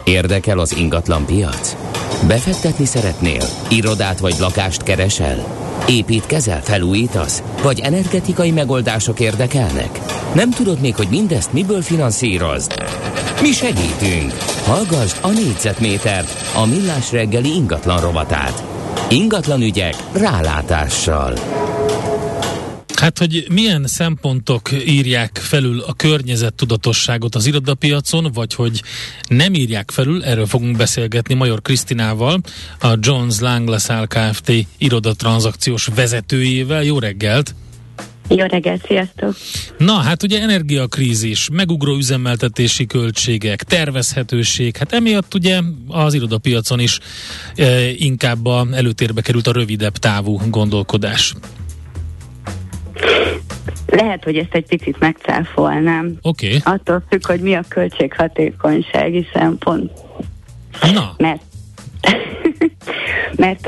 Érdekel az ingatlan piac? Befektetni szeretnél? Irodát vagy lakást keresel? Építkezel, felújítasz? Vagy energetikai megoldások érdekelnek? Nem tudod még, hogy mindezt miből finanszírozd? Mi segítünk! Hallgasd a Négyzetmétert, a Millás reggeli ingatlan rovatát. Ingatlan ügyek rálátással. Hát, hogy milyen szempontok írják felül a környezettudatosságot az irodapiacon, vagy hogy nem írják felül, erről fogunk beszélgetni Major Krisztinával, a Jones Lang LaSalle Kft. Irodatranzakciós vezetőjével. Jó reggelt! Jó reggelt, sziasztok! Na, hát ugye energiakrízis, megugró üzemeltetési költségek, tervezhetőség, hát emiatt ugye az irodapiacon is inkább előtérbe került a rövidebb távú gondolkodás. Lehet, hogy ezt egy picit megcáfolnám. Oké. Attól függ, hogy mi a költséghatékonysági szempont. Na. Mert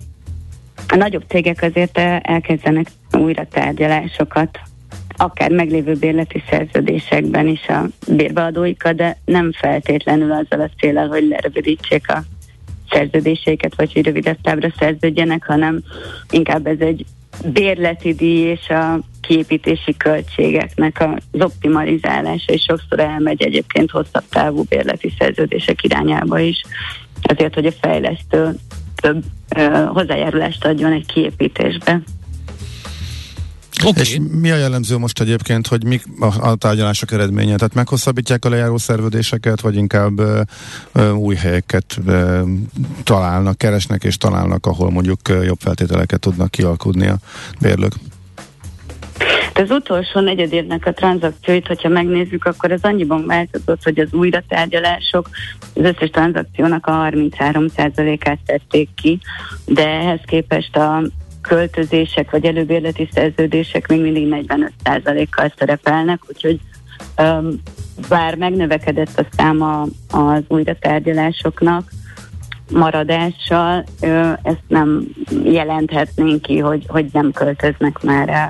a nagyobb cégek azért elkezdenek újra tárgyalásokat, akár meglévő bérleti szerződésekben is a bérbeadóikat, de nem feltétlenül azzal a céllal, hogy lerövidítsék a szerződéseiket, vagy hogy rövidebb távra szerződjenek, hanem inkább ez egy bérleti díj és a kiépítési költségeknek az optimalizálása, és sokszor elmegy egyébként hosszabb távú bérleti szerződések irányába is, azért, hogy a fejlesztő több hozzájárulást adjon egy kiépítésbe. Okay. És mi a jellemző most egyébként, hogy mik a tárgyalások eredménye? Tehát meghosszabbítják a lejáró szerződéseket, vagy inkább új helyeket találnak, keresnek és találnak, ahol mondjuk jobb feltételeket tudnak kialkudni a bérlők? Az utolsó negyedévnek a tranzakcióit, hogyha megnézzük, akkor az annyiban változott, hogy az újratárgyalások az összes tranzakciónak a 33%-át tették ki, de ehhez képest a költözések vagy előbérleti szerződések még mindig 45%-kal szerepelnek, úgyhogy bár megnövekedett a száma az újratárgyalásoknak, maradással ezt nem jelenthetnénk ki, hogy nem költöznek már el.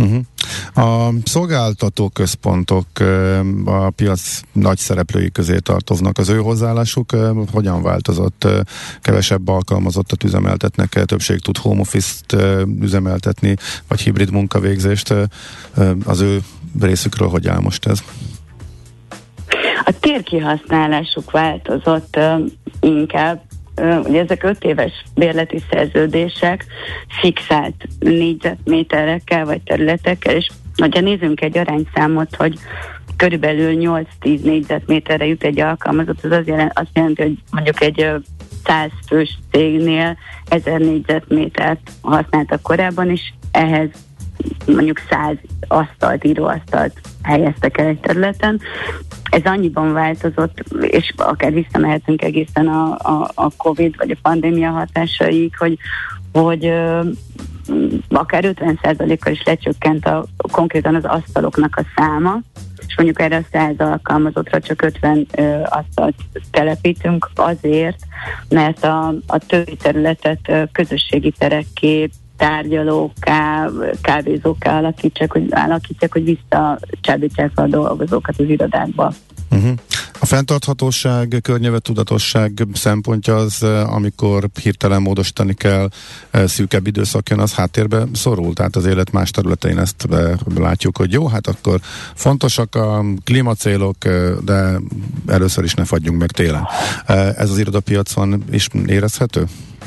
A szolgáltató központok a piac nagy szereplői közé tartoznak. Az ő hozzáállásuk hogyan változott? Kevesebb alkalmazottat üzemeltetnek, többség tud home office-t üzemeltetni, vagy hibrid munkavégzést. Az ő részükről hogy áll most ez? A térkihasználásuk változott inkább. Ugye ezek 5 éves bérleti szerződések fixált négyzetméterekkel vagy területekkel, és hogyha nézzünk egy arányszámot, hogy körülbelül 8-10 négyzetméterre jut egy alkalmazott, az azt jelenti, hogy mondjuk egy 100 fős cégnél 1000 négyzetmétert használtak korábban, és ehhez mondjuk 100 asztalt, íróasztalt helyeztek el egy területen. Ez annyiban változott, és akár visszamehetünk egészen a Covid vagy a pandémia hatásaig, hogy akár 50%-kal is lecsökkent konkrétan az asztaloknak a száma, és mondjuk erre a 100 alkalmazottra csak 50 asztalt telepítünk azért, mert a többi területet közösségi terekké, tárgyalókká, kávézókká alakítják, hogy visszacsábítják a dolgozókat az irodákba. A fenntarthatóság, környezettudatosság szempontja az, amikor hirtelen módosítani kell, szűkebb időszak jön, az háttérbe szorul, tehát az élet más területein ezt látjuk, hogy jó, hát akkor fontosak a klímacélok, de először is ne fagyjunk meg télen. Ez az irodapiacon is érezhető?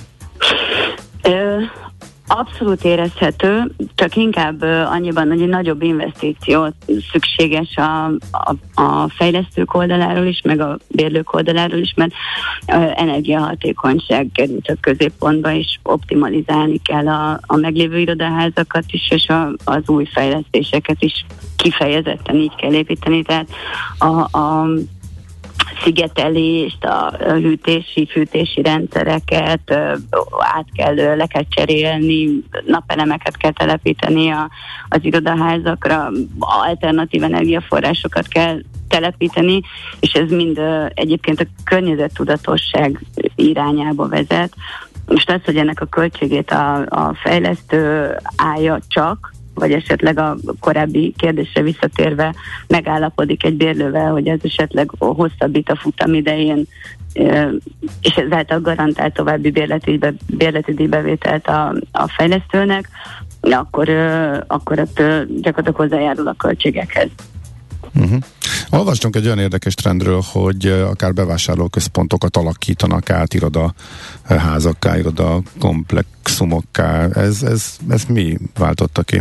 Abszolút érezhető, csak inkább annyiban, hogy egy nagyobb investíció szükséges a fejlesztők oldaláról is, meg a bérlők oldaláról is, mert energiahatékonyság került a középpontba, és optimalizálni kell a meglévő irodaházakat is, és az új fejlesztéseket is kifejezetten így kell építeni, tehát a szigetelést, a hűtési rendszereket le kell cserélni, napelemeket kell telepíteni az irodaházakra, alternatív energiaforrásokat kell telepíteni, és ez mind egyébként a környezettudatosság irányába vezet. Most az, hogy ennek a költségét a fejlesztő állja csak, vagy esetleg a korábbi kérdésre visszatérve megállapodik egy bérlővel, hogy ez esetleg hosszabbít a futamidején, és ezáltal garantál további bérleti díjbevételt a fejlesztőnek, akkor ott gyakorlatilag hozzájárul a költségekhez. Olvastunk egy olyan érdekes trendről, hogy akár bevásárlóközpontokat alakítanak át irodaházakká, irodakomplexumokká. Ez mi váltotta ki?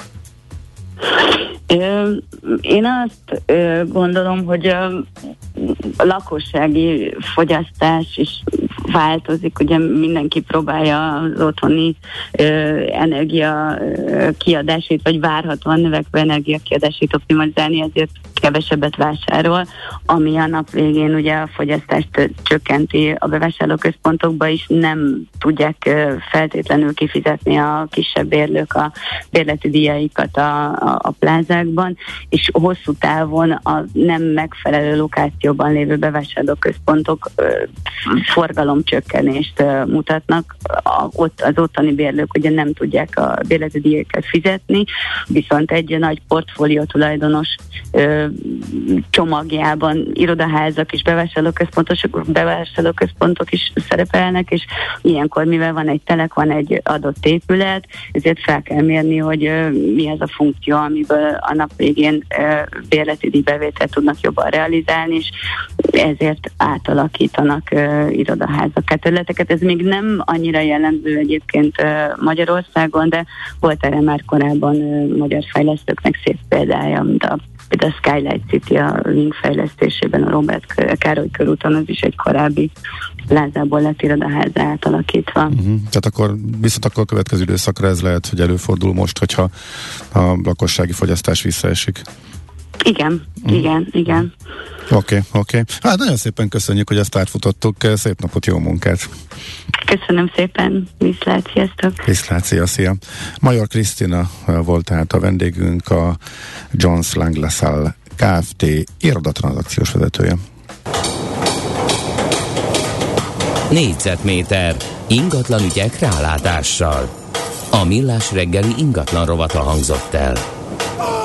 Én azt gondolom, hogy a lakossági fogyasztás is változik, ugye mindenki próbálja az otthoni energia kiadásait, vagy várhatóan növekvő energia kiadásait optimalizálni, ezért kevesebbet vásárol, ami a nap végén ugye a fogyasztást csökkenti a bevásárlóközpontokba is, nem tudják feltétlenül kifizetni a kisebb bérlők a bérleti díjaikat a plázákban, és hosszú távon a nem megfelelő lokációban lévő bevásárlóközpontok forgalomcsökkenést mutatnak. Az ottani bérlők ugye nem tudják a bérleti díjakat fizetni, viszont egy nagy portfólió tulajdonos csomagjában irodaházak és bevásárlóközpontok is szerepelnek, és ilyenkor, mivel van egy telek, van egy adott épület, ezért fel kell mérni, hogy mi az a funkció, amiből a nap végén bérleti díjbevételt tudnak jobban realizálni, és ezért átalakítanak irodaházak területeket. Ez még nem annyira jellemző egyébként Magyarországon, de volt erre már korábban magyar fejlesztőknek szép példája, mint a Skylight City a Link fejlesztésében, a Robert Károly körúton, az is egy korábbi plázából lett irodaházá átalakítva. Tehát akkor viszont a következő időszakra ez lehet, hogy előfordul most, hogyha a lakossági fogyasztás visszaesik. Igen. Oké. Hát nagyon szépen köszönjük, hogy ezt átfutottuk. Szép napot, jó munkát! Köszönöm szépen, viszlát, sziasztok! Viszlát, szia! Major Krisztina volt tehát a vendégünk, a Jones Lang LaSalle Kft. Irodatranszakciós vezetője. Négyzetméter ingatlan ügyek rálátással. A Millás reggeli ingatlan rovata hangzott el.